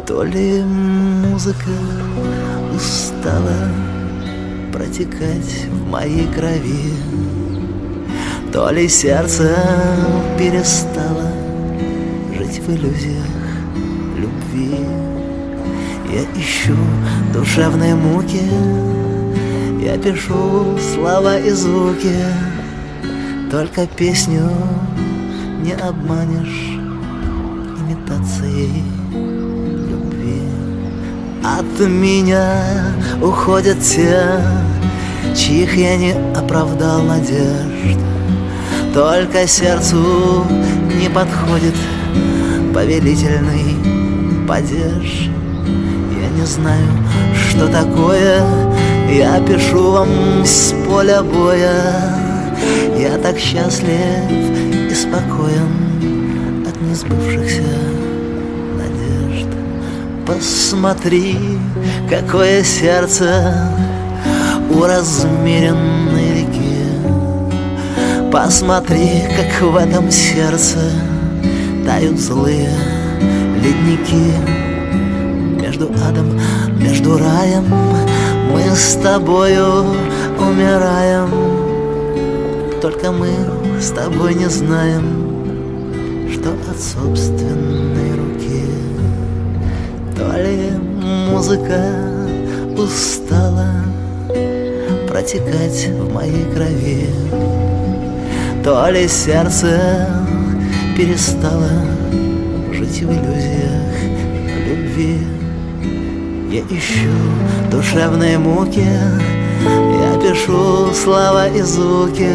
То ли музыка устала протекать в моей крови, то ли сердце перестало жить в иллюзиях любви. Я ищу душевные муки, я пишу слова и звуки, только песню не обманешь имитацией любви. От меня уходят те, чьих я не оправдал надежд, только сердцу не подходит повелительный падеж. Я не знаю, что такое, я пишу вам с поля боя. Я так счастлив и спокоен от несбывшихся надежд. Посмотри, какое сердце у размеренной реки. Посмотри, как в этом сердце тают злые ледники. Между адом, между раем мы с тобою умираем. Только мы с тобой не знаем, что от собственной руки. То ли музыка устала протекать в моей крови, то ли сердце перестало жить в иллюзиях любви. Я ищу душевные муки, я пишу слова и звуки,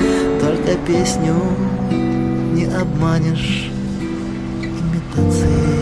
только песню не обманешь имитацией